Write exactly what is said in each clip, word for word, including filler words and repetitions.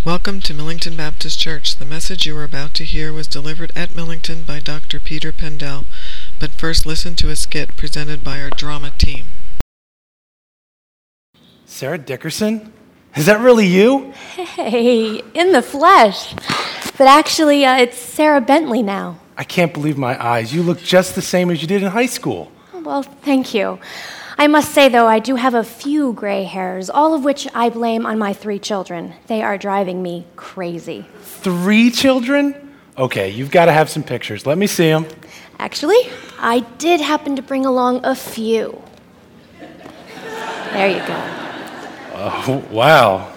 Welcome to Millington Baptist Church. The message you are about to hear was delivered at Millington by Doctor Peter Pendell. But first, listen to a skit presented by our drama team. Sarah Dickerson? Is that really you? Hey, in the flesh. But actually, uh, it's Sarah Bentley now. I can't believe my eyes. You look just the same as you did in high school. Well, thank you. I must say, though, I do have a few gray hairs, all of which I blame on my three children. They are driving me crazy. Three children? Okay, you've got to have some pictures. Let me see them. Actually, I did happen to bring along a few. There you go. Oh, wow.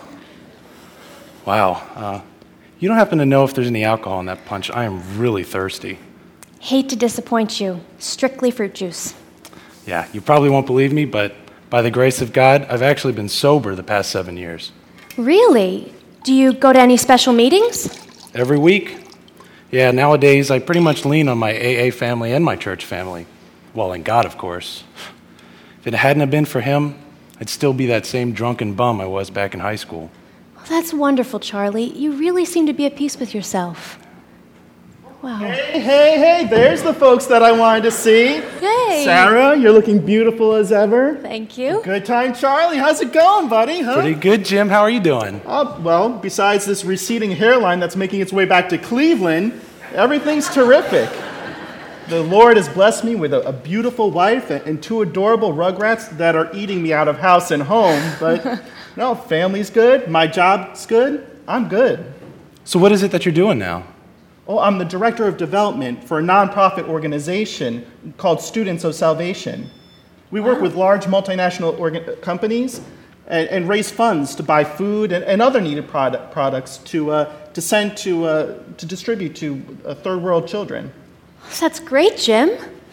Wow. Uh, you don't happen to know if there's any alcohol in that punch? I am really thirsty. Hate to disappoint you. Strictly fruit juice. Yeah, you probably won't believe me, but by the grace of God, I've actually been sober the past seven years. Really? Do you go to any special meetings? Every week. Yeah, nowadays I pretty much lean on my A A family and my church family. Well, and God, of course. If it hadn't have been for him, I'd still be that same drunken bum I was back in high school. Well, that's wonderful, Charlie. You really seem to be at peace with yourself. Wow. Hey, hey, hey, there's the folks that I wanted to see. Hey. Sarah, you're looking beautiful as ever. Thank you. Good time, Charlie. How's it going, buddy? Huh? Pretty good, Jim. How are you doing? Uh, well, besides this receding hairline that's making its way back to Cleveland, everything's terrific. The Lord has blessed me with a, a beautiful wife and, and two adorable rugrats that are eating me out of house and home. But no, family's good. My job's good. I'm good. So what is it that you're doing now? Oh, I'm the director of development for a nonprofit organization called Students of Salvation. We work with large multinational organ- companies and, and raise funds to buy food and, and other needed product, products to uh, to send to uh, to distribute to uh, third world children. That's great, Jim.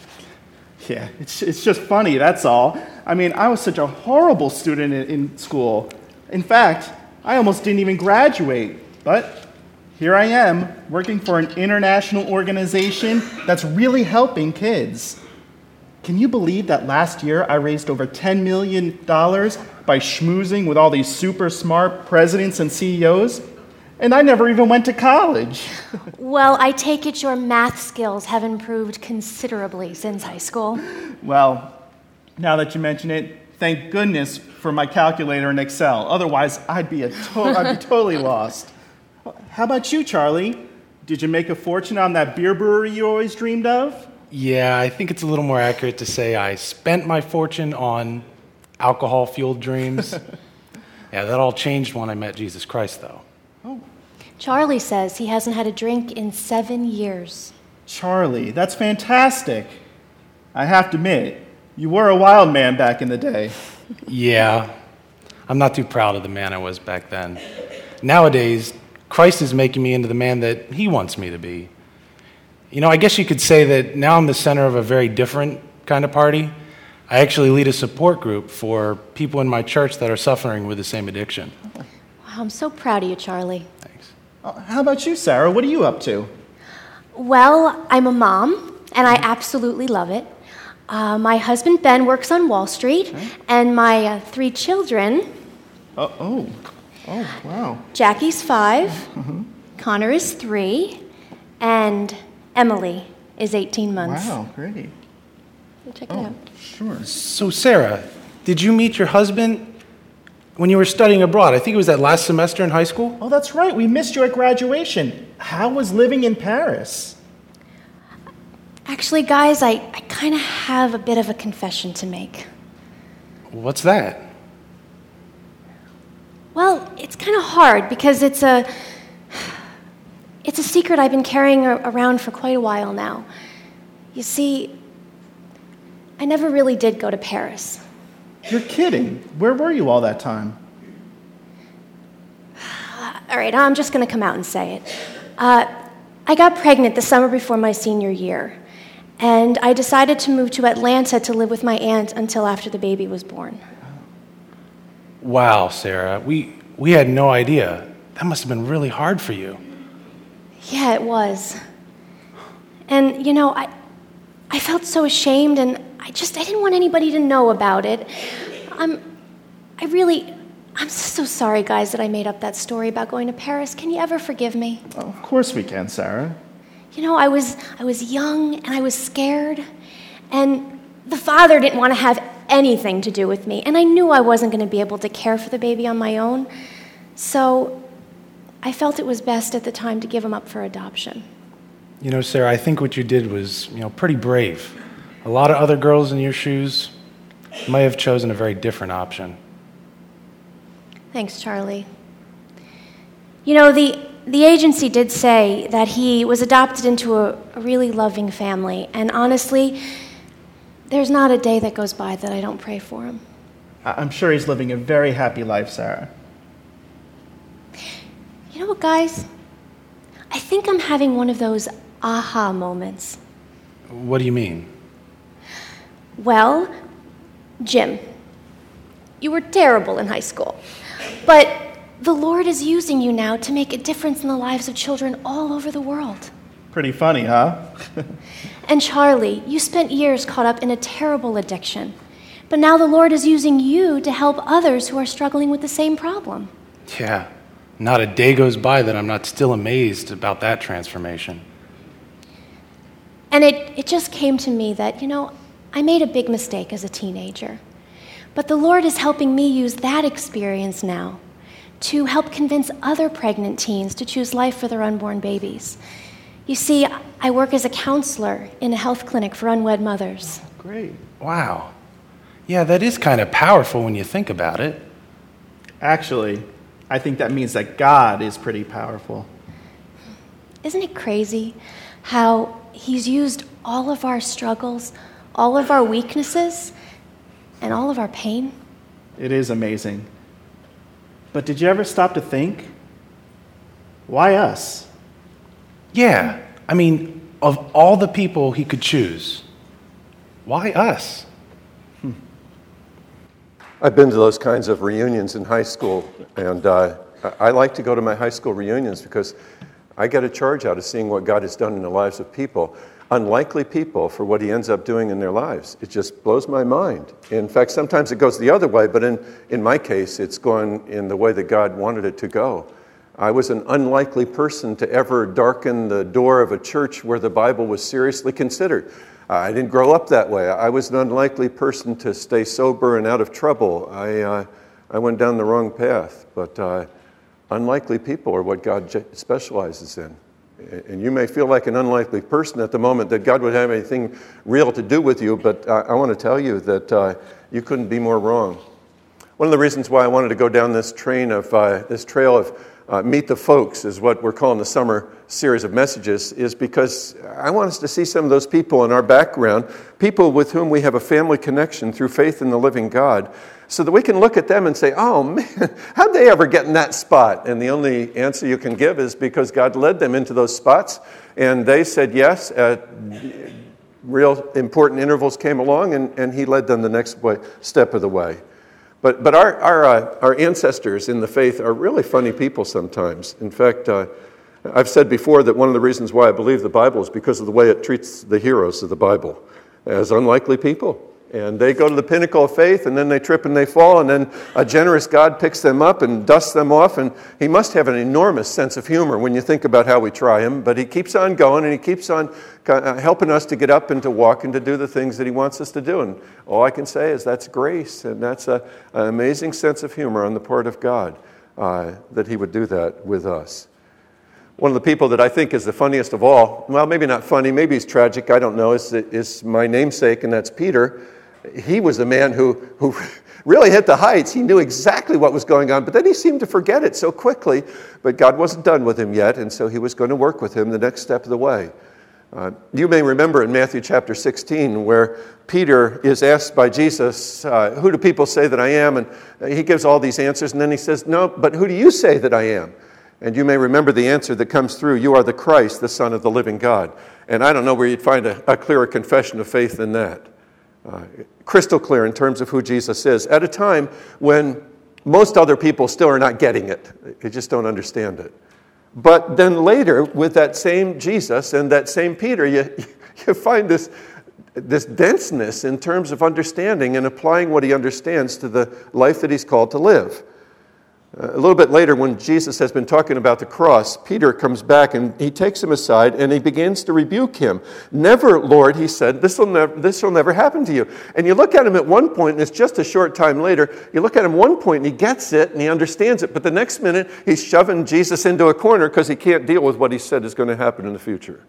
Yeah, it's it's just funny, that's all. I mean, I was such a horrible student in, in school. In fact, I almost didn't even graduate, but here I am, working for an international organization that's really helping kids. Can you believe that last year I raised over ten million dollars by schmoozing with all these super smart presidents and C E Os? And I never even went to college. Well, I take it your math skills have improved considerably since high school. Well, now that you mention it, thank goodness for my calculator in Excel. Otherwise, I'd be, a to- I'd be totally lost. How about you, Charlie? Did you make a fortune on that beer brewery you always dreamed of? Yeah, I think it's a little more accurate to say I spent my fortune on alcohol-fueled dreams. Yeah, that all changed when I met Jesus Christ, though. Oh. Charlie says he hasn't had a drink in seven years. Charlie, that's fantastic. I have to admit, you were a wild man back in the day. Yeah, I'm not too proud of the man I was back then. Nowadays, Christ is making me into the man that he wants me to be. You know, I guess you could say that now I'm the center of a very different kind of party. I actually lead a support group for people in my church that are suffering with the same addiction. Wow, I'm so proud of you, Charlie. Thanks. Uh, how about you, Sarah? What are you up to? Well, I'm a mom, and I absolutely love it. Uh, my husband, Ben, works on Wall Street, Okay. and my uh, three children... Uh, oh, oh, wow. Jackie's five, Mm-hmm. Connor is three, and Emily is eighteen months. Wow, great. Check it Oh, out. sure. So, Sarah, did you meet your husband when you were studying abroad? I think it was that last semester in high school? Oh, that's right. We missed you at graduation. How was living in Paris? Actually, guys, I, I kind of have a bit of a confession to make. What's that? Well, it's kind of hard because it's a it's a secret I've been carrying a- around for quite a while now. You see, I never really did go to Paris. You're kidding. Where were you all that time? All right, I'm just going to come out and say it. Uh, I got pregnant the summer before my senior year, and I decided to move to Atlanta to live with my aunt until after the baby was born. Wow, Sarah, we, we had no idea. That must have been really hard for you. Yeah, it was. And, you know, I I felt so ashamed, and I just, I didn't want anybody to know about it. I'm, I really, I'm so sorry, guys, that I made up that story about going to Paris. Can you ever forgive me? Oh, of course we can, Sarah. You know, I was I was young and I was scared, and the father didn't want to have anything to do with me, and I knew I wasn't going to be able to care for the baby on my own, so I felt it was best at the time to give him up for adoption. You know, Sarah, I think what you did was, you know, pretty brave. A lot of other girls in your shoes may have chosen a very different option. Thanks, Charlie. You know, the the agency did say that he was adopted into a, a really loving family, and honestly, there's not a day that goes by that I don't pray for him. I- I'm sure he's living a very happy life, Sarah. You know what, guys? I think I'm having one of those aha moments. What do you mean? Well, Jim, you were terrible in high school, but the Lord is using you now to make a difference in the lives of children all over the world. Pretty funny, huh? And Charlie, you spent years caught up in a terrible addiction, but now the Lord is using you to help others who are struggling with the same problem. Yeah, not a day goes by that I'm not still amazed about that transformation. And it, it just came to me that, you know, I made a big mistake as a teenager, but the Lord is helping me use that experience now to help convince other pregnant teens to choose life for their unborn babies. You see, I work as a counselor in a health clinic for unwed mothers. Great. Wow. Yeah, that is kind of powerful when you think about it. Actually, I think that means that God is pretty powerful. Isn't it crazy how He's used all of our struggles, all of our weaknesses, and all of our pain? It is amazing. But did you ever stop to think, why us? Yeah, I mean, of all the people he could choose, why us? Hmm. I've been to those kinds of reunions in high school, and uh, I like to go to my high school reunions because I get a charge out of seeing what God has done in the lives of people, unlikely people, for what he ends up doing in their lives. It just blows my mind. In fact, sometimes it goes the other way, but in, in my case, it's gone in the way that God wanted it to go. I was an unlikely person to ever darken the door of a church where the Bible was seriously considered. I didn't grow up that way. I was an unlikely person to stay sober and out of trouble. I, uh, I went down the wrong path, but uh, unlikely people are what God specializes in. And you may feel like an unlikely person at the moment that God would have anything real to do with you, but I, I want to tell you that uh, you couldn't be more wrong. One of the reasons why I wanted to go down this train of uh, this trail of uh, Meet the Folks is what we're calling the summer series of messages, is because I want us to see some of those people in our background, people with whom we have a family connection through faith in the living God, so that we can look at them and say, oh man, how'd they ever get in that spot? And the only answer you can give is because God led them into those spots, and they said yes at real important intervals came along, and, and he led them the next way, step of the way. But but our our, uh, our ancestors in the faith are really funny people sometimes. In fact, uh, I've said before that one of the reasons why I believe the Bible is because of the way it treats the heroes of the Bible as unlikely people. And they go to the pinnacle of faith, and then they trip and they fall, and then a generous God picks them up and dusts them off, and he must have an enormous sense of humor when you think about how we try him, but he keeps on going, and he keeps on helping us to get up and to walk and to do the things that he wants us to do. And all I can say is that's grace, and that's a, an amazing sense of humor on the part of God, uh, that he would do that with us. One of the people that I think is the funniest of all, well, maybe not funny, maybe he's tragic, I don't know, is, is my namesake, and that's Peter. He was a man who, who really hit the heights. He knew exactly what was going on, but then he seemed to forget it so quickly. But God wasn't done with him yet, and so he was going to work with him the next step of the way. Uh, you may remember in Matthew chapter sixteen where Peter is asked by Jesus, uh, who do people say that I am? And he gives all these answers, and then he says, no, but who do you say that I am? And you may remember the answer that comes through, you are the Christ, the Son of the living God. And I don't know where you'd find a, a clearer confession of faith than that. Uh, crystal clear in terms of who Jesus is, at a time when most other people still are not getting it. They just don't understand it. But then later, with that same Jesus and that same Peter, you, you find this, this denseness in terms of understanding and applying what he understands to the life that he's called to live. Uh, a little bit later, when Jesus has been talking about the cross, Peter comes back and he takes him aside and he begins to rebuke him. Never, Lord, he said, this will never, this will never happen to you. And you look at him at one point, and it's just a short time later, you look at him one point and he gets it and he understands it, but the next minute he's shoving Jesus into a corner because he can't deal with what he said is going to happen in the future.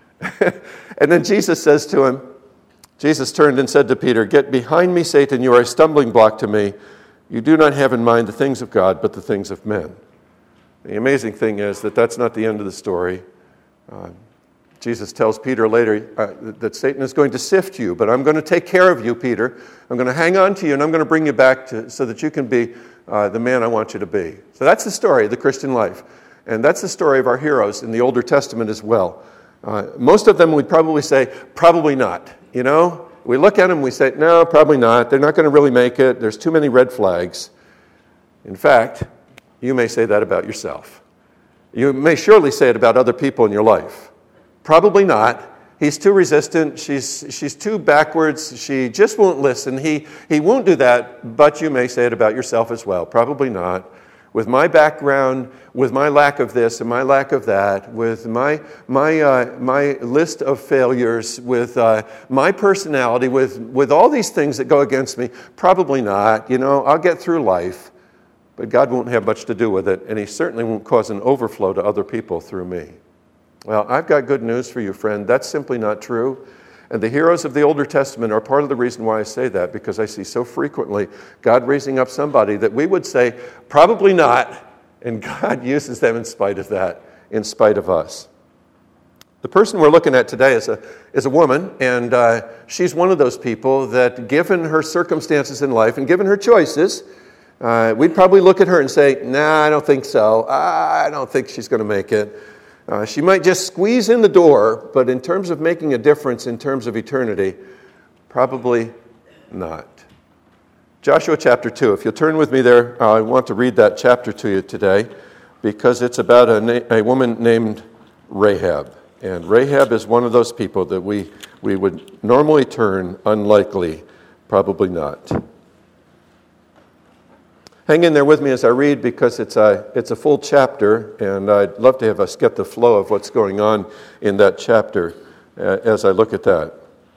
And then Jesus says to him, Jesus turned and said to Peter, "Get behind me, Satan, you are a stumbling block to me. You do not have in mind the things of God, but the things of men." The amazing thing is that that's not the end of the story. Uh, Jesus tells Peter later uh, that Satan is going to sift you, but I'm going to take care of you, Peter. I'm going to hang on to you, and I'm going to bring you back to, so that you can be uh, the man I want you to be. So that's the story of the Christian life. And that's the story of our heroes in the Older Testament as well. Uh, most of them we'd probably say, probably not, you know? We look at them, we say, no, probably not. They're not going to really make it. There's too many red flags. In fact, you may say that about yourself. You may surely say it about other people in your life. Probably not. He's too resistant. She's, she's too backwards. She just won't listen. He, he won't do that, but you may say it about yourself as well. Probably not. With my background, with my lack of this and my lack of that, with my my uh, my list of failures, with uh, my personality, with, with all these things that go against me, probably not. You know, I'll get through life, but God won't have much to do with it, and He certainly won't cause an overflow to other people through me. Well, I've got good news for you, friend. That's simply not true. And the heroes of the Older Testament are part of the reason why I say that, because I see so frequently God raising up somebody that we would say, probably not, and God uses them in spite of that, in spite of us. The person we're looking at today is a, is a woman, and uh, she's one of those people that, given her circumstances in life and given her choices, uh, we'd probably look at her and say, nah, I don't think so. I don't think she's going to make it. Uh, she might just squeeze in the door, but in terms of making a difference in terms of eternity, probably not. Joshua chapter two. If you'll turn with me there, uh, I want to read that chapter to you today because it's about a, na- a woman named Rahab. And Rahab is one of those people that we, we would normally turn unlikely, probably not. Hang in there with me as I read because it's a, it's a full chapter, and I'd love to have us get the flow of what's going on in that chapter uh, as I look at that.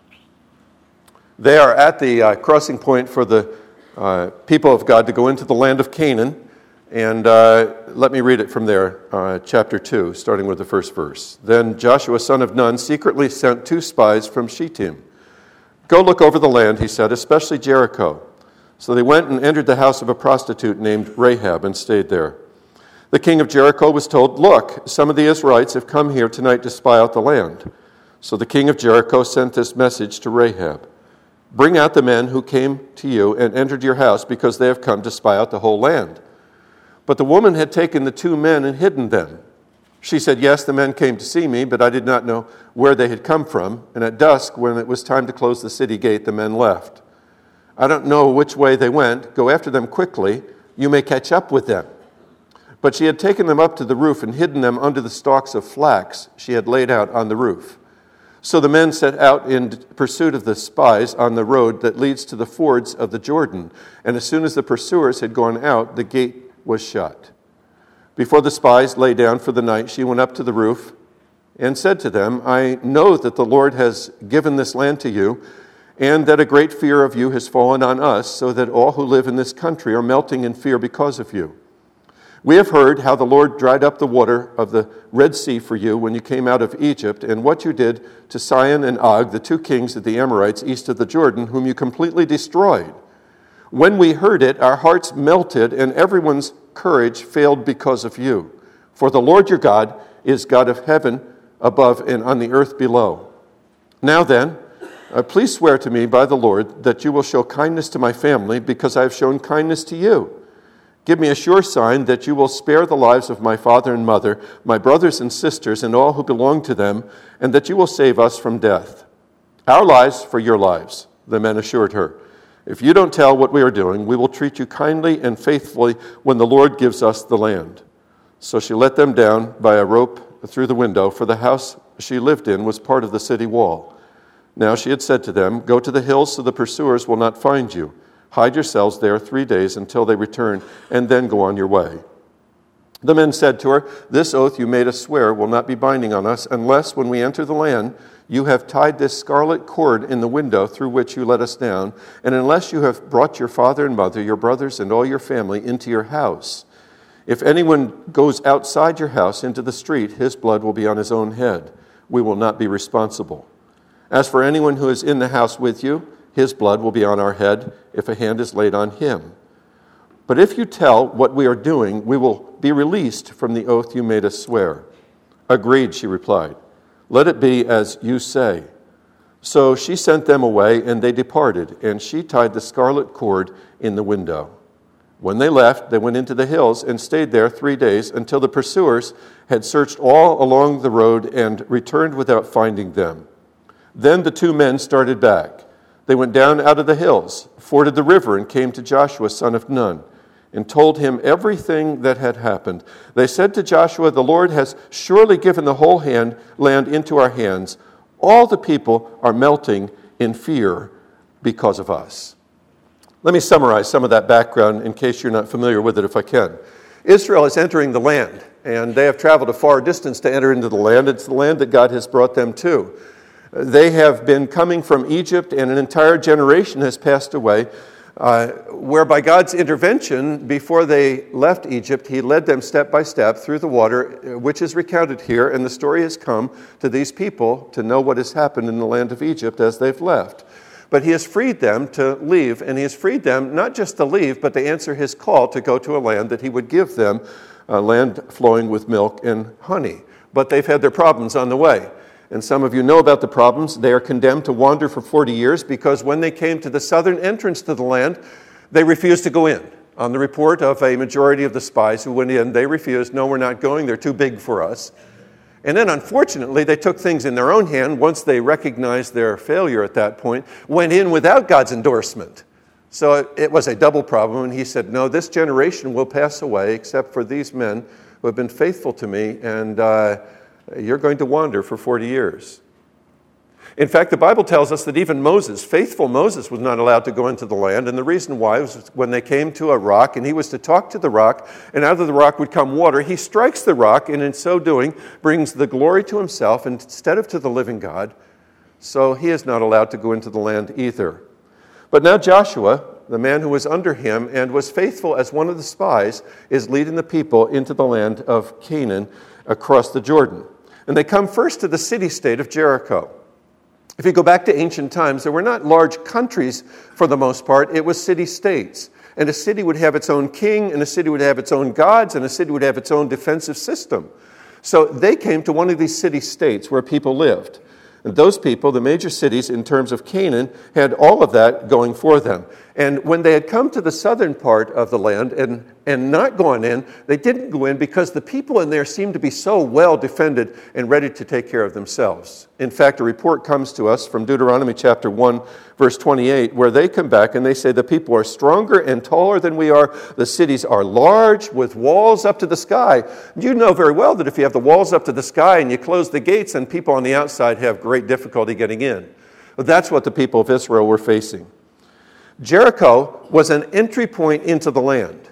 They are at the uh, crossing point for the uh, people of God to go into the land of Canaan, and uh, let me read it from there, uh, chapter two, starting with the first verse. Then Joshua, son of Nun, secretly sent two spies from Shittim. "Go look over the land," he said, "especially Jericho." So they went and entered the house of a prostitute named Rahab and stayed there. The king of Jericho was told, "Look, some of the Israelites have come here tonight to spy out the land." So the king of Jericho sent this message to Rahab: "Bring out the men who came to you and entered your house, because they have come to spy out the whole land." But the woman had taken the two men and hidden them. She said, "Yes, the men came to see me, but I did not know where they had come from. And at dusk, when it was time to close the city gate, the men left. I don't know which way they went. Go after them quickly. You may catch up with them." But she had taken them up to the roof and hidden them under the stalks of flax she had laid out on the roof. So the men set out in pursuit of the spies on the road that leads to the fords of the Jordan. And as soon as the pursuers had gone out, the gate was shut. Before the spies lay down for the night, she went up to the roof and said to them, "I know that the Lord has given this land to you, and that a great fear of you has fallen on us, so that all who live in this country are melting in fear because of you. We have heard how the Lord dried up the water of the Red Sea for you when you came out of Egypt, and what you did to Sihon and Og, the two kings of the Amorites east of the Jordan, whom you completely destroyed. When we heard it, our hearts melted, and everyone's courage failed because of you. For the Lord your God is God of heaven above and on the earth below. Now then, Uh, please swear to me by the Lord that you will show kindness to my family, because I have shown kindness to you. Give me a sure sign that you will spare the lives of my father and mother, my brothers and sisters, and all who belong to them, and that you will save us from death." "Our lives for your lives," the men assured her. "If you don't tell what we are doing, we will treat you kindly and faithfully when the Lord gives us the land." So she let them down by a rope through the window, for the house she lived in was part of the city wall. Now she had said to them, "Go to the hills so the pursuers will not find you, Hide yourselves there three days until they return, and then go on your way." The men said to her, "This oath you made us swear will not be binding on us, unless when we enter the land you have tied this scarlet cord in the window through which you let us down, and unless you have brought your father and mother, your brothers, and all your family into your house. If anyone goes outside your house into the street, his blood will be on his own head. We will not be responsible. As for anyone who is in the house with you, his blood will be on our head if a hand is laid on him. But if you tell what we are doing, we will be released from the oath you made us swear." "Agreed," she replied. "Let it be as you say." So she sent them away, and they departed, and she tied the scarlet cord in the window. When they left, they went into the hills and stayed there three days until the pursuers had searched all along the road and returned without finding them. Then the two men started back. They went down out of the hills, forded the river, and came to Joshua, son of Nun, and told him everything that had happened. They said to Joshua, "The Lord has surely given the whole hand, land into our hands. All the people are melting in fear because of us." Let me summarize some of that background in case you're not familiar with it, if I can. Israel is entering the land, and they have traveled a far distance to enter into the land. It's the land that God has brought them to. They have been coming from Egypt, and an entire generation has passed away, uh, where by God's intervention, before they left Egypt, he led them step by step through the water, which is recounted here, and the story has come to these people to know what has happened in the land of Egypt as they've left. But he has freed them to leave, and he has freed them not just to leave, but to answer his call to go to a land that he would give them, a land flowing with milk and honey. But they've had their problems on the way. And some of you know about the problems. They are condemned to wander for forty years because when they came to the southern entrance to the land, they refused to go in. On the report of a majority of the spies who went in, they refused, "No, we're not going. They're too big for us." And then, unfortunately, they took things in their own hand once they recognized their failure at that point, went in without God's endorsement. So it, it was a double problem, and he said, "No, this generation will pass away except for these men who have been faithful to me, and uh, you're going to wander for forty years. In fact, the Bible tells us that even Moses, faithful Moses, was not allowed to go into the land, and the reason why was when they came to a rock, and he was to talk to the rock, and out of the rock would come water. He strikes the rock, and in so doing, brings the glory to himself instead of to the living God. So he is not allowed to go into the land either. But now Joshua, the man who was under him and was faithful as one of the spies, is leading the people into the land of Canaan across the Jordan. And they come first to the city-state of Jericho. If you go back to ancient times, there were not large countries for the most part. It was city-states. And a city would have its own king, and a city would have its own gods, and a city would have its own defensive system. So they came to one of these city-states where people lived. And those people, the major cities in terms of Canaan, had all of that going for them. And when they had come to the southern part of the land and, and not gone in, they didn't go in because the people in there seemed to be so well defended and ready to take care of themselves. In fact, a report comes to us from Deuteronomy chapter one, verse twenty-eight, where they come back and they say, "The people are stronger and taller than we are. The cities are large with walls up to the sky." You know very well that if you have the walls up to the sky and you close the gates, then people on the outside have great difficulty getting in. But that's what the people of Israel were facing. Jericho was an entry point into the land.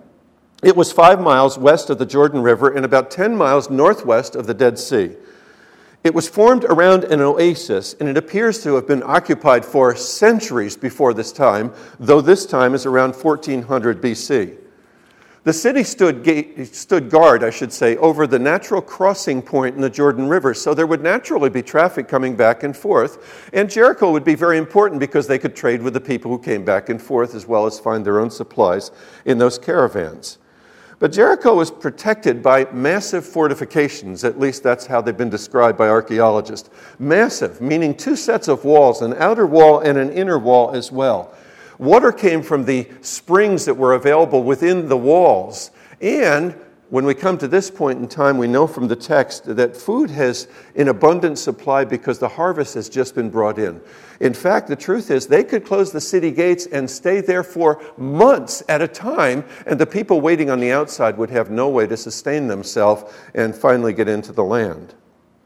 It was five miles west of the Jordan River and about ten miles northwest of the Dead Sea. It was formed around an oasis, and it appears to have been occupied for centuries before this time, though this time is around fourteen hundred B C. The city stood, gate, stood guard, I should say, over the natural crossing point in the Jordan River, so there would naturally be traffic coming back and forth. And Jericho would be very important because they could trade with the people who came back and forth as well as find their own supplies in those caravans. But Jericho was protected by massive fortifications, at least that's how they've been described by archaeologists. Massive, meaning two sets of walls, an outer wall and an inner wall as well. Water came from the springs that were available within the walls. And when we come to this point in time, we know from the text that food has in abundant supply because the harvest has just been brought in. In fact, the truth is they could close the city gates and stay there for months at a time, and the people waiting on the outside would have no way to sustain themselves and finally get into the land.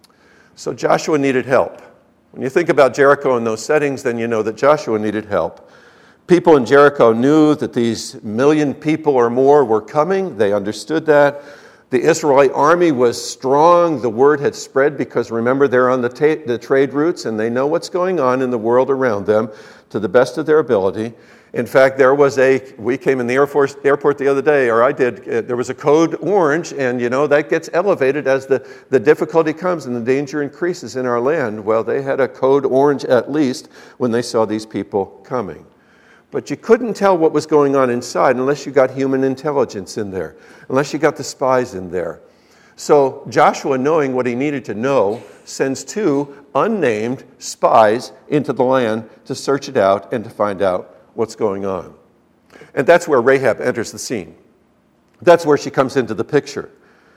So Joshua needed help. When you think about Jericho in those settings, then you know that Joshua needed help. People in Jericho knew that these million people or more were coming. They understood that. The Israelite army was strong. The word had spread because, remember, they're on the, ta- the trade routes and they know what's going on in the world around them to the best of their ability. In fact, there was a, we came in the Air Force airport the other day, or I did, uh, there was a code orange, and you know, that gets elevated as the, the difficulty comes and the danger increases in our land. Well, they had a code orange at least when they saw these people coming. But you couldn't tell what was going on inside unless you got human intelligence in there, unless you got the spies in there. So Joshua, knowing what he needed to know, sends two unnamed spies into the land to search it out and to find out what's going on. And that's where Rahab enters the scene. That's where she comes into the picture.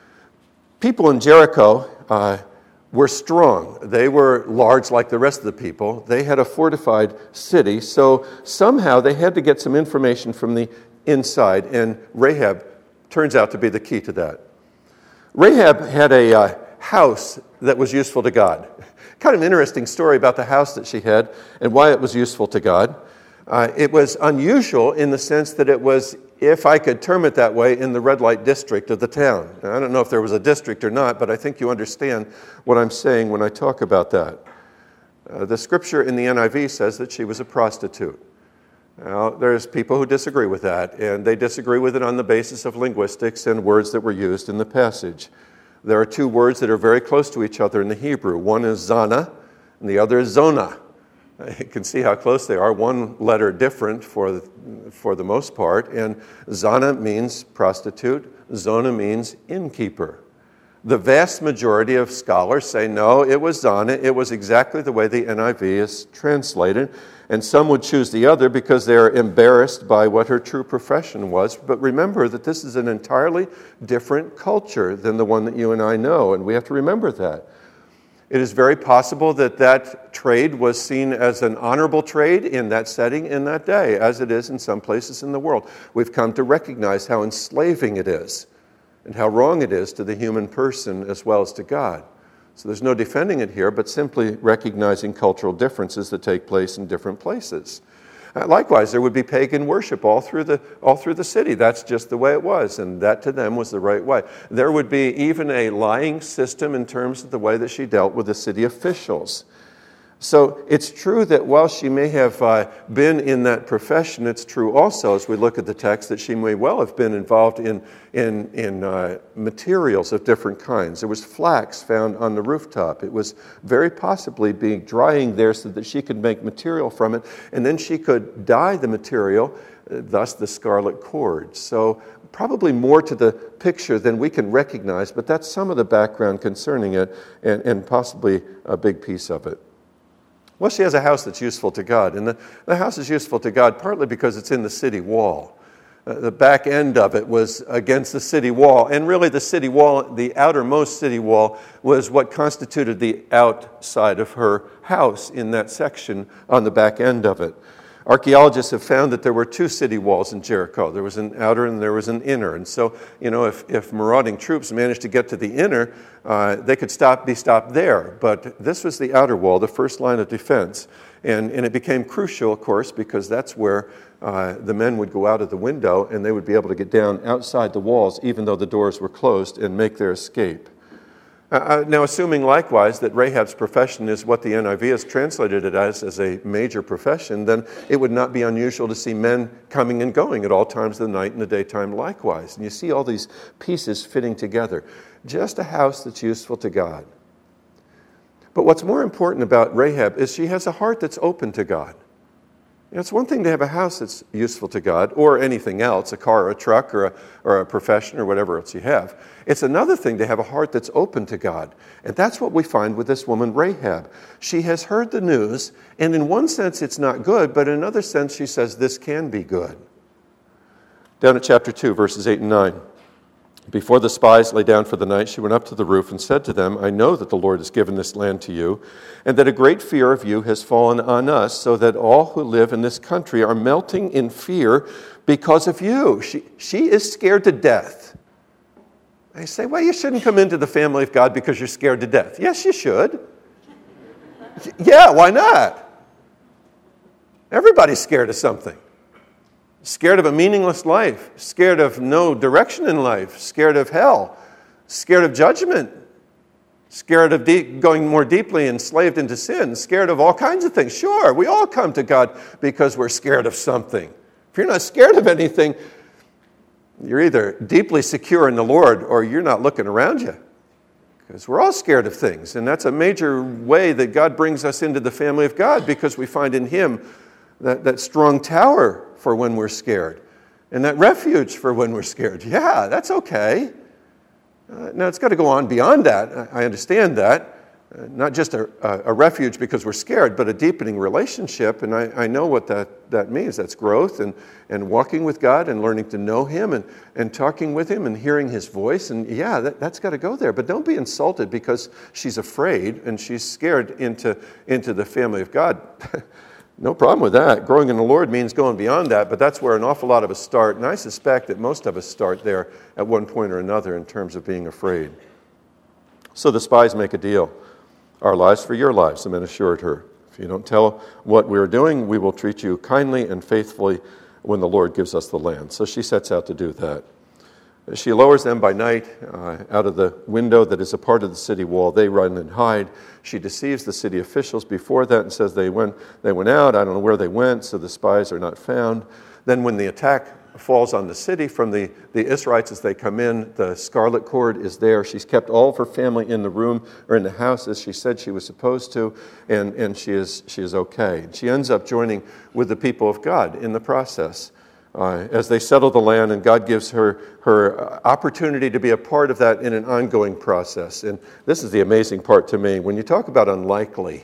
People in Jericho uh, were strong. They were large like the rest of the people. They had a fortified city, so somehow they had to get some information from the inside, and Rahab turns out to be the key to that. Rahab had a uh, house that was useful to God. Kind of an interesting story about the house that she had and why it was useful to God. Uh, it was unusual in the sense that it was, if I could term it that way, in the red light district of the town. Now, I don't know if there was a district or not, but I think you understand what I'm saying when I talk about that. Uh, the scripture in the N I V says that she was a prostitute. Now, there's people who disagree with that, and they disagree with it on the basis of linguistics and words that were used in the passage. There are two words that are very close to each other in the Hebrew. One is zana, and the other is zona. You can see how close they are. One letter different for the, for the most part. And zana means prostitute. Zona means innkeeper. The vast majority of scholars say, no, it was zana. It was exactly the way the N I V is translated. And some would choose the other because they're embarrassed by what her true profession was. But remember that this is an entirely different culture than the one that you and I know. And we have to remember that. It is very possible that that trade was seen as an honorable trade in that setting in that day, as it is in some places in the world. We've come to recognize how enslaving it is and how wrong it is to the human person as well as to God. So there's no defending it here, but simply recognizing cultural differences that take place in different places. Uh, likewise, there would be pagan worship all through the all through the city. That's just the way it was, and that to them was the right way. There would be even a lying system in terms of the way that she dealt with the city officials. So it's true that while she may have uh, been in that profession, it's true also, as we look at the text, that she may well have been involved in, in, in uh, materials of different kinds. There was flax found on the rooftop. It was very possibly being drying there so that she could make material from it, and then she could dye the material, uh, thus the scarlet cord. So probably more to the picture than we can recognize, but that's some of the background concerning it, and, and possibly a big piece of it. Well, she has a house that's useful to God, and the, the house is useful to God partly because it's in the city wall. Uh, the back end of it was against the city wall, and really the city wall, the outermost city wall, was what constituted the outside of her house in that section on the back end of it. Archaeologists have found that there were two city walls in Jericho. There was an outer and there was an inner. And so, you know, if, if marauding troops managed to get to the inner, uh, they could stop, be stopped there. But this was the outer wall, the first line of defense. And, and it became crucial, of course, because that's where uh, the men would go out of the window and they would be able to get down outside the walls, even though the doors were closed, and make their escape. Uh, now, assuming likewise that Rahab's profession is what the N I V has translated it as, as a major profession, then it would not be unusual to see men coming and going at all times of the night and the daytime likewise. And you see all these pieces fitting together. Just a house that's useful to God. But what's more important about Rahab is she has a heart that's open to God. You know, it's one thing to have a house that's useful to God, or anything else, a car or a truck or a, or a profession or whatever else you have. It's another thing to have a heart that's open to God. And that's what we find with this woman, Rahab. She has heard the news, and in one sense it's not good, but in another sense she says this can be good. Down at chapter two, verses eight and nine. Before the spies lay down for the night, she went up to the roof and said to them, I know that the Lord has given this land to you, and that a great fear of you has fallen on us, so that all who live in this country are melting in fear because of you. She, she is scared to death. I say, well, you shouldn't come into the family of God because you're scared to death. Yes, you should. Yeah, why not? Everybody's scared of something. scared of a meaningless life, scared of no direction in life, scared of hell, scared of judgment, scared of deep, going more deeply enslaved into sin, scared of all kinds of things. Sure, we all come to God because we're scared of something. If you're not scared of anything, you're either deeply secure in the Lord or you're not looking around you. Because we're all scared of things. And that's a major way that God brings us into the family of God, because we find in Him that, that strong tower for when we're scared and that refuge for when we're scared. Yeah, that's okay. Uh, now, it's got to go on beyond that. I understand that. Uh, not just a, a refuge because we're scared, but a deepening relationship. And I, I know what that, that means. That's growth and, and walking with God and learning to know Him and, and talking with Him and hearing His voice. And yeah, that, that's got to go there. But don't be insulted because she's afraid and she's scared into, into the family of God. No problem with that. Growing in the Lord means going beyond that, but that's where an awful lot of us start. And I suspect that most of us start there at one point or another in terms of being afraid. So the spies make a deal. Our lives for your lives, the men assured her. If you don't tell what we're doing, we will treat you kindly and faithfully when the Lord gives us the land. So she sets out to do that. She lowers them by night uh, out of the window that is a part of the city wall. They run and hide. She deceives the city officials before that and says they went, they went out. I don't know where they went, so the spies are not found. Then when the attack falls on the city from the, the Israelites as they come in, the scarlet cord is there. She's kept all of her family in the room or in the house as she said she was supposed to, and, and she is she is okay. She ends up joining with the people of God in the process. Uh, as they settle the land, and God gives her her opportunity to be a part of that in an ongoing process. And this is the amazing part to me. When you talk about unlikely,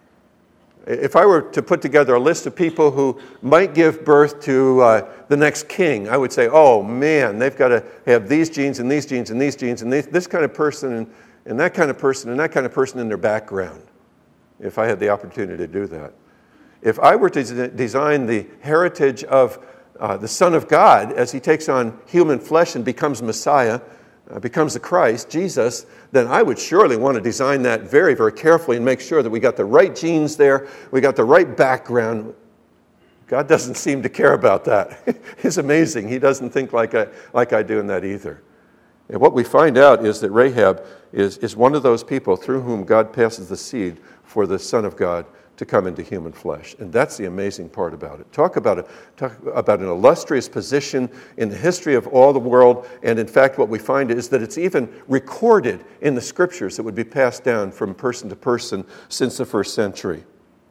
if I were to put together a list of people who might give birth to uh, the next king, I would say, oh man, they've got to have these genes and these genes and these genes and these, this kind of person and, and that kind of person and that kind of person in their background, if I had the opportunity to do that. If I were to design the heritage of Uh, the Son of God, as He takes on human flesh and becomes Messiah, uh, becomes the Christ, Jesus, then I would surely want to design that very, very carefully and make sure that we got the right genes there, we got the right background. God doesn't seem to care about that. It's amazing. He doesn't think like I, like I do in that either. And what we find out is that Rahab is, is one of those people through whom God passes the seed for the Son of God to come into human flesh. And that's the amazing part about it. Talk about, a, talk about an illustrious position in the history of all the world. And in fact, what we find is that it's even recorded in the scriptures that would be passed down from person to person since the first century.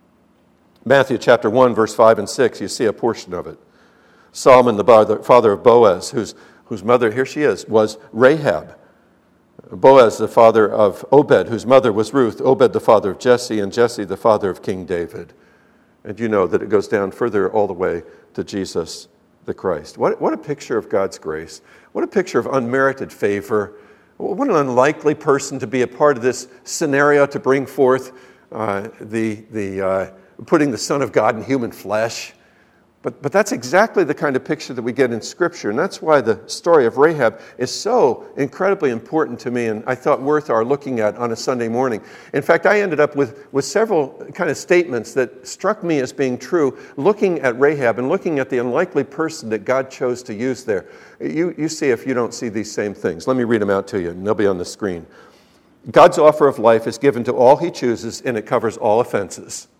Matthew chapter one, verse five and six, you see a portion of it. Solomon, the father of Boaz, whose, whose mother, here she is, was Rahab. Boaz, the father of Obed, whose mother was Ruth. Obed, the father of Jesse, and Jesse, the father of King David. And you know that it goes down further all the way to Jesus the Christ. What, what a picture of God's grace. What a picture of unmerited favor. What an unlikely person to be a part of this scenario to bring forth uh, the, the uh, putting the Son of God in human flesh. But, but that's exactly the kind of picture that we get in Scripture. And that's why the story of Rahab is so incredibly important to me and I thought worth our looking at on a Sunday morning. In fact, I ended up with, with several kind of statements that struck me as being true, looking at Rahab and looking at the unlikely person that God chose to use there. You, you see if you don't see these same things. Let me read them out to you, and they'll be on the screen. God's offer of life is given to all He chooses, and it covers all offenses.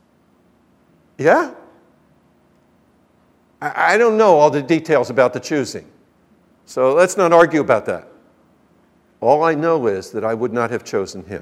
Yeah? I don't know all the details about the choosing, so let's not argue about that. All I know is that I would not have chosen him.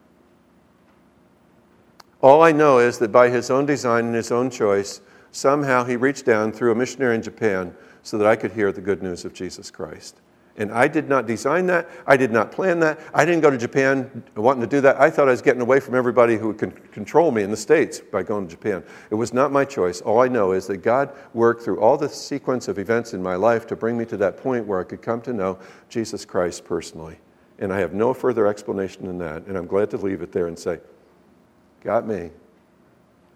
All I know is that by his own design and his own choice, somehow he reached down through a missionary in Japan so that I could hear the good news of Jesus Christ. And I did not design that. I did not plan that. I didn't go to Japan wanting to do that. I thought I was getting away from everybody who could control me in the States by going to Japan. It was not my choice. All I know is that God worked through all the sequence of events in my life to bring me to that point where I could come to know Jesus Christ personally. And I have no further explanation than that. And I'm glad to leave it there and say, got me.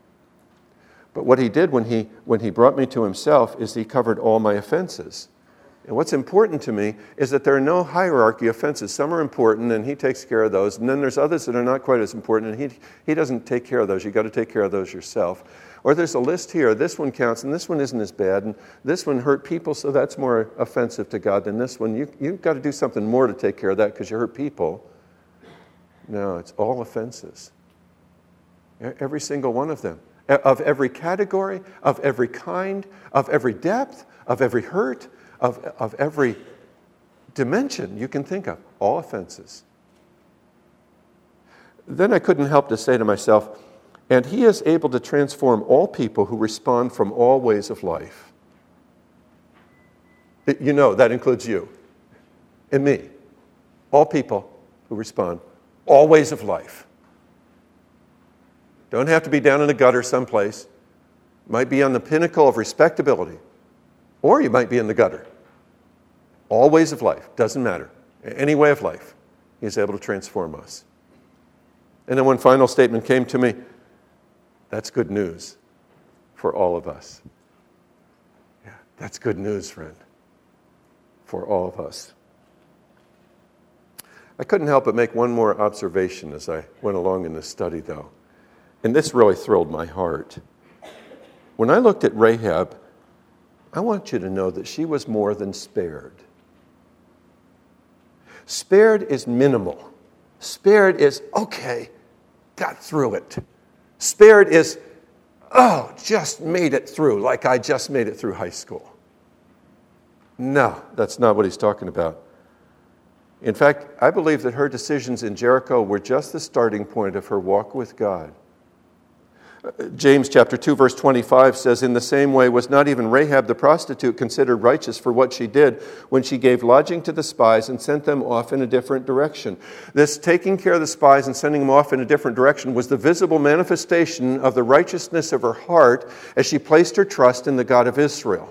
But what he did when he when he brought me to himself is he covered all my offenses. And what's important to me is that there are no hierarchy offenses. Some are important, and he takes care of those. And then there's others that are not quite as important, and he, he doesn't take care of those. You've got to take care of those yourself. Or there's a list here. This one counts, and this one isn't as bad. And this one hurt people, so that's more offensive to God than this one. You, you've got to do something more to take care of that because you hurt people. No, it's all offenses. Every single one of them. Of every category, of every kind, of every depth, of every hurt, of, of every dimension you can think of. All offenses. Then I couldn't help to say to myself, and he is able to transform all people who respond from all ways of life. You know, that includes you and me. All people who respond, all ways of life. Don't have to be down in the gutter someplace. Might be on the pinnacle of respectability. Or you might be in the gutter. All ways of life, doesn't matter. Any way of life, he is able to transform us. And then one final statement came to me. That's good news for all of us. Yeah, that's good news, friend, for all of us. I couldn't help but make one more observation as I went along in this study, though. And this really thrilled my heart. When I looked at Rahab, I want you to know that she was more than spared. Spared is minimal. Spared is, okay, got through it. Spared is, oh, just made it through, like I just made it through high school. No, that's not what he's talking about. In fact, I believe that her decisions in Jericho were just the starting point of her walk with God. James chapter two, verse twenty-five says, in the same way was not even Rahab the prostitute considered righteous for what she did when she gave lodging to the spies and sent them off in a different direction. This taking care of the spies and sending them off in a different direction was the visible manifestation of the righteousness of her heart as she placed her trust in the God of Israel.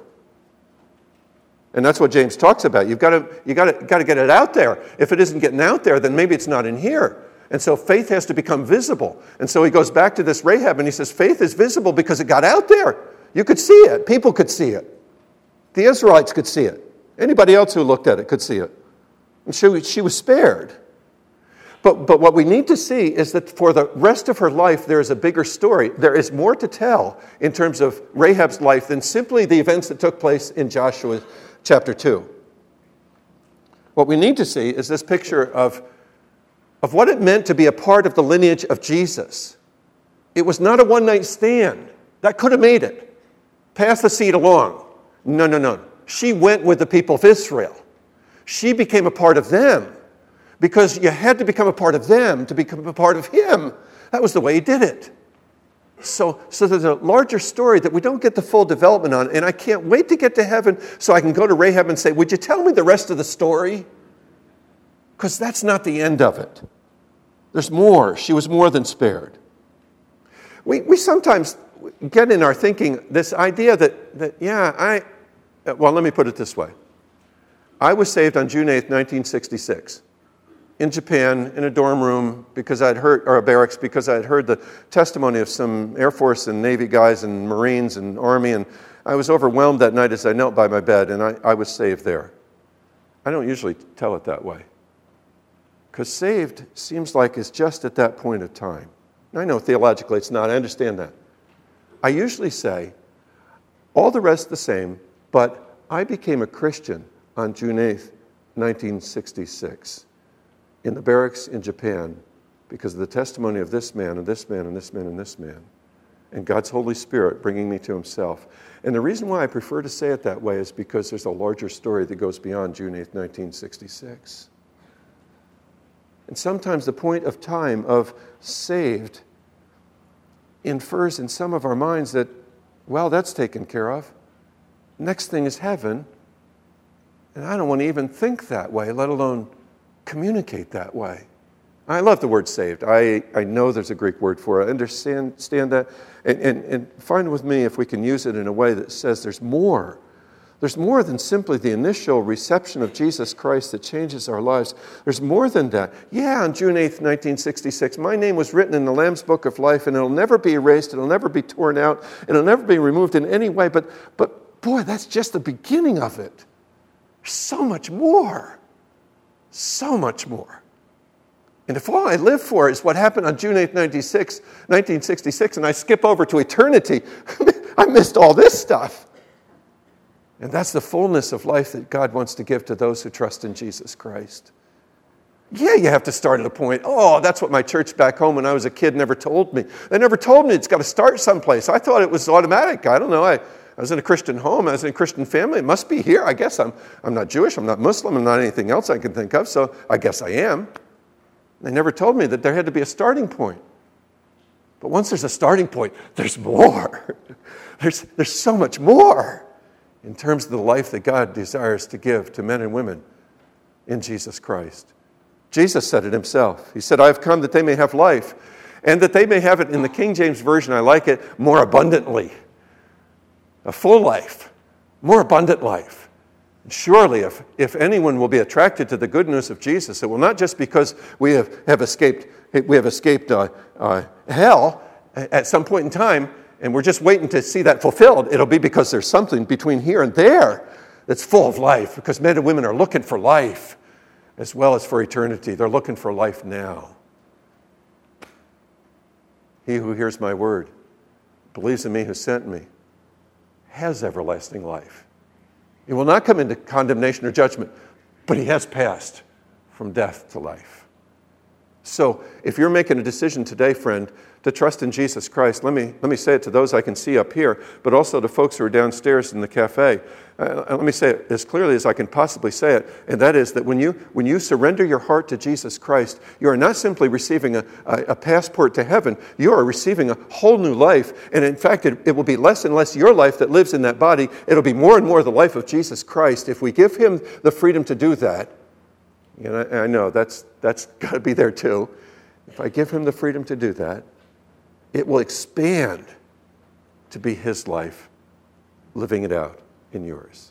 And that's what James talks about. You've got to, you've got to, got to get it out there. If it isn't getting out there, then maybe it's not in here. And so faith has to become visible. And so he goes back to this Rahab and he says, faith is visible because it got out there. You could see it. People could see it. The Israelites could see it. Anybody else who looked at it could see it. And she, she was spared. But, but what we need to see is that for the rest of her life, there is a bigger story. There is more to tell in terms of Rahab's life than simply the events that took place in Joshua chapter two. What we need to see is this picture of of what it meant to be a part of the lineage of Jesus. It was not a one-night stand. That could have made it. Pass the seed along. No, no, no. She went with the people of Israel. She became a part of them because you had to become a part of them to become a part of him. That was the way he did it. So, so there's a larger story that we don't get the full development on, and I can't wait to get to heaven so I can go to Rahab and say, would you tell me the rest of the story? Because that's not the end of it. There's more. She was more than spared. We we sometimes get in our thinking this idea that, that yeah, I, well, let me put it this way. I was saved on June eighth, nineteen sixty-six, in Japan, in a dorm room, because I'd heard, or a barracks, because I'd heard the testimony of some Air Force and Navy guys and Marines and Army, and I was overwhelmed that night as I knelt by my bed, and I, I was saved there. I don't usually tell it that way. Because saved seems like it's just at that point of time. I know theologically it's not. I understand that. I usually say, all the rest the same, but I became a Christian on June eighth, nineteen sixty-six, in the barracks in Japan, because of the testimony of this man and this man and this man and this man, and God's Holy Spirit bringing me to himself. And the reason why I prefer to say it that way is because there's a larger story that goes beyond June eighth, nineteen sixty-six. And sometimes the point of time of saved infers in some of our minds that, well, that's taken care of. Next thing is heaven. And I don't want to even think that way, let alone communicate that way. I love the word saved. I, I know there's a Greek word for it. I understand, understand that. And, and, and find with me if we can use it in a way that says there's more. There's more than simply the initial reception of Jesus Christ that changes our lives. There's more than that. Yeah, on June eighth, nineteen sixty-six, my name was written in the Lamb's Book of Life, and it'll never be erased, it'll never be torn out, it'll never be removed in any way. But, but boy, that's just the beginning of it. There's so much more. So much more. And if all I live for is what happened on June eighth, nineteen sixty-six, and I skip over to eternity, I missed all this stuff. And that's the fullness of life that God wants to give to those who trust in Jesus Christ. Yeah, you have to start at a point. Oh, that's what my church back home when I was a kid never told me. They never told me it's got to start someplace. I thought it was automatic. I don't know. I, I was in a Christian home. I was in a Christian family. It must be here. I guess I'm, I'm not Jewish. I'm not Muslim. I'm not anything else I can think of, so I guess I am. They never told me that there had to be a starting point. But once there's a starting point, there's more. There's, there's so much more in terms of the life that God desires to give to men and women in Jesus Christ. Jesus said it himself. He said, I have come that they may have life, and that they may have it, in the King James Version, I like it, more abundantly. A full life, more abundant life. Surely, if, if anyone will be attracted to the good news of Jesus, it will not just because we have, have escaped, we have escaped uh, uh, hell at some point in time, and we're just waiting to see that fulfilled. It'll be because there's something between here and there that's full of life, because men and women are looking for life as well as for eternity. They're looking for life now. He who hears my word, believes in me who sent me, has everlasting life. He will not come into condemnation or judgment, but he has passed from death to life. So if you're making a decision today, friend, to trust in Jesus Christ, let me, let me say it to those I can see up here, but also to folks who are downstairs in the cafe. Uh, let me say it as clearly as I can possibly say it, and that is that when you, when you surrender your heart to Jesus Christ, you are not simply receiving a, a, a passport to heaven, you are receiving a whole new life, and in fact, it, it will be less and less your life that lives in that body. It'll be more and more the life of Jesus Christ if we give him the freedom to do that. And I, I know that's, that's got to be there too. If I give him the freedom to do that, it will expand to be his life, living it out in yours.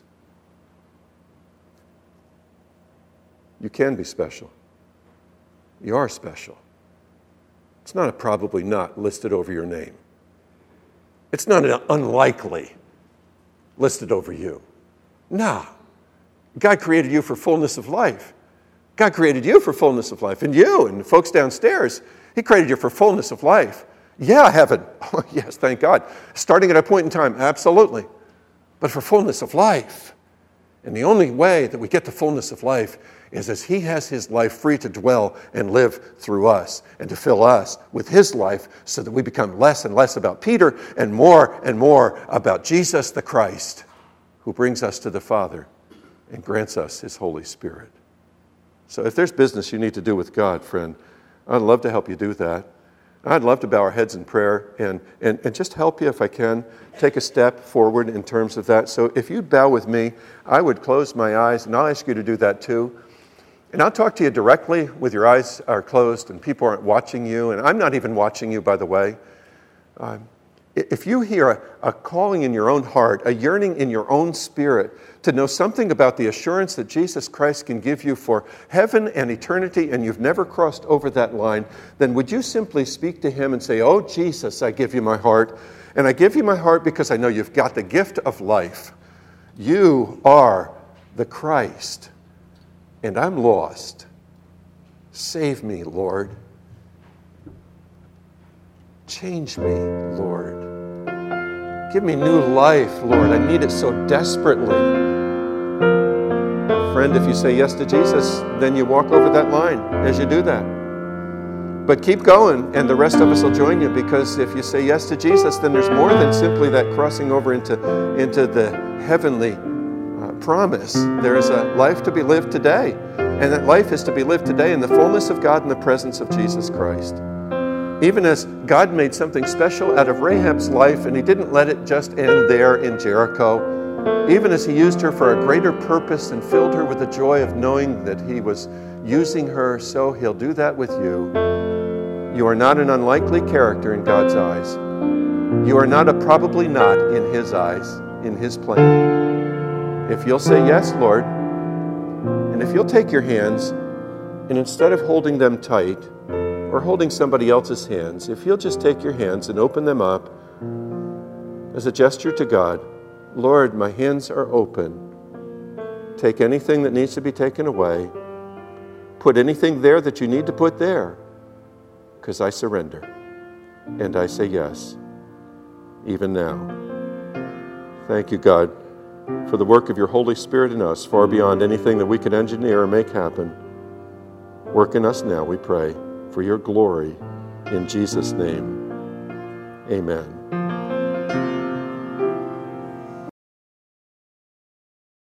You can be special. You are special. It's not a probably not listed over your name. It's not an unlikely listed over you. Nah. God created you for fullness of life. God created you for fullness of life. And you and the folks downstairs, he created you for fullness of life. Yeah, heaven. Oh, yes, thank God. Starting at a point in time, absolutely. But for fullness of life. And the only way that we get to fullness of life is as he has his life free to dwell and live through us and to fill us with his life so that we become less and less about Peter and more and more about Jesus the Christ, who brings us to the Father and grants us his Holy Spirit. So if there's business you need to do with God, friend, I'd love to help you do that. I'd love to bow our heads in prayer and, and, and just help you if I can. Take a step forward in terms of that. So if you'd bow with me, I would close my eyes, and I'll ask you to do that too. And I'll talk to you directly with your eyes are closed and people aren't watching you, and I'm not even watching you, by the way. Um, if you hear a, a calling in your own heart, a yearning in your own spirit to know something about the assurance that Jesus Christ can give you for heaven and eternity, and you've never crossed over that line, then would you simply speak to him and say, oh, Jesus, I give you my heart. And I give you my heart because I know you've got the gift of life. You are the Christ, and I'm lost. Save me, Lord. Change me, Lord. Give me new life, Lord. I need it so desperately. Friend, if you say yes to Jesus, then you walk over that line as you do that. But keep going, and the rest of us will join you, because if you say yes to Jesus, then there's more than simply that crossing over into, into the heavenly uh, promise. There is a life to be lived today, and that life is to be lived today in the fullness of God in the presence of Jesus Christ. Even as God made something special out of Rahab's life, and he didn't let it just end there in Jericho, even as he used her for a greater purpose and filled her with the joy of knowing that he was using her, so he'll do that with you. You are not an unlikely character in God's eyes. You are not a probably not in his eyes, in his plan. If you'll say yes, Lord, and if you'll take your hands, and instead of holding them tight, or holding somebody else's hands, if you'll just take your hands and open them up as a gesture to God, Lord, my hands are open. Take anything that needs to be taken away. Put anything there that you need to put there, because I surrender. And I say yes, even now. Thank you, God, for the work of your Holy Spirit in us, far beyond anything that we could engineer or make happen. Work in us now, we pray, for your glory. In Jesus' name, amen.